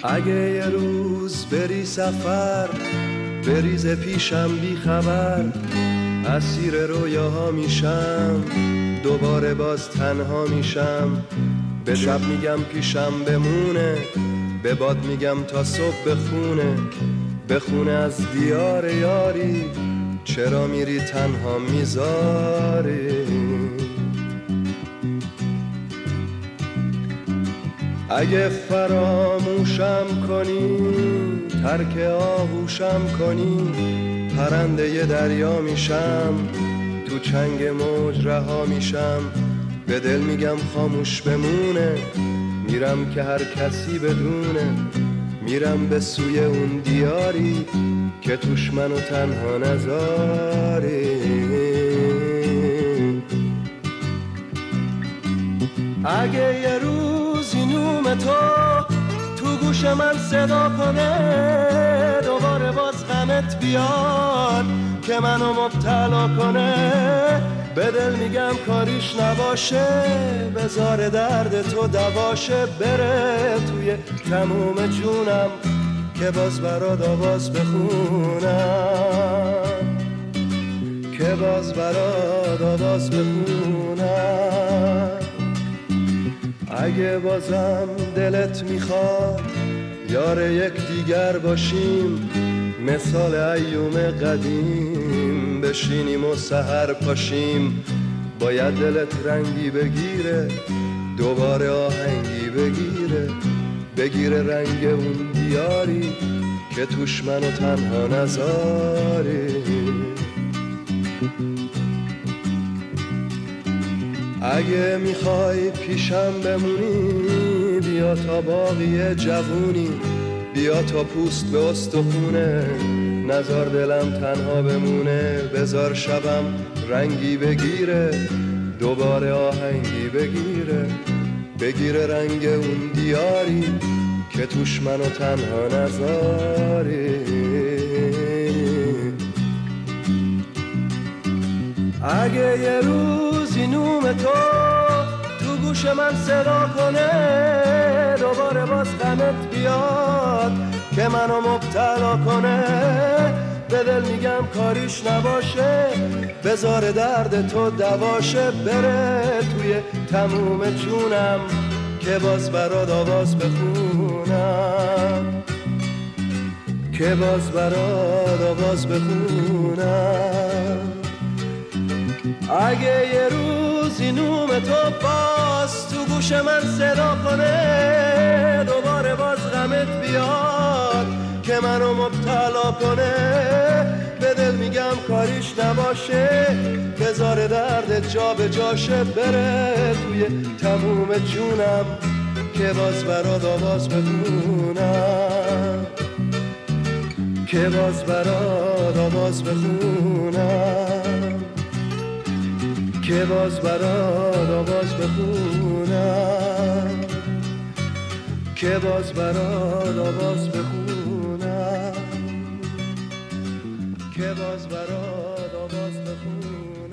اگه یه روز بری سفر بریز پیشم بی خبر، اسیر رویاها میشم دوباره باز تنها میشم. به شب میگم پیشم بمونه، به باد میگم تا صبح بخونه از دیار یاری، چرا میری تنها میذاری. اگه فراموشم کنی ترک آغوشم کنی، پرنده ی دریا میشم تو چنگ موج رها میشم. به دل میگم خاموش بمونه، میرم که هر کسی بدونه، میرم به سوی اون دیاری که توش منو تنها نذاری. اگه یه روزی نوم تو گوش من صدا کنه، دوباره باز غمت بیاد که منو مبتلا کنه، به دل میگم کاریش نباشه، بذار درد تو دواشه، بره توی تموم جونم که باز برات آواز بخونم، که باز برات آواز بخونم. اگه بازم دلت میخواد یار یک دیگر باشیم، مثال ایوم قدیم بشینیم و سحر پاشیم. باید دلت رنگی بگیره، دوباره آهنگی بگیره رنگ اون دیاری که توش منو تنها نذاری. اگه میخوای پیشم بمونی بیا تا باقی جوونی، بیا تا پوست به استخونه، نذار دلم تنها بمونه. بذار شبم رنگی بگیره، دوباره آهنگی بگیره رنگ اون دیاری که توش منو تنها نذاری. اگه یه روزی نوم تو گوش من صدا کنه، دوباره باز غمت بیاد که منو مبتلا کنه، به دل میگم کاریش نباشه، بذار درد تو دواشه، بره توی تموم جونم که باز برات آواز بخونم، که باز برات آواز بخونم. اگه یه روزی نوم تو باز تو گوش من صدا کنه، دوباره باز غمت بیاد که منو مبتلا کنه، به دل میگم کاریش نباشه، بذار درد جا به جاشه، بره توی تموم جونم که باز برات آواز بخونم، که باز برات آواز بخونم، که باز برات آواز بخونم، که باز برات آواز بخونم، که باز برات آواز بخونم.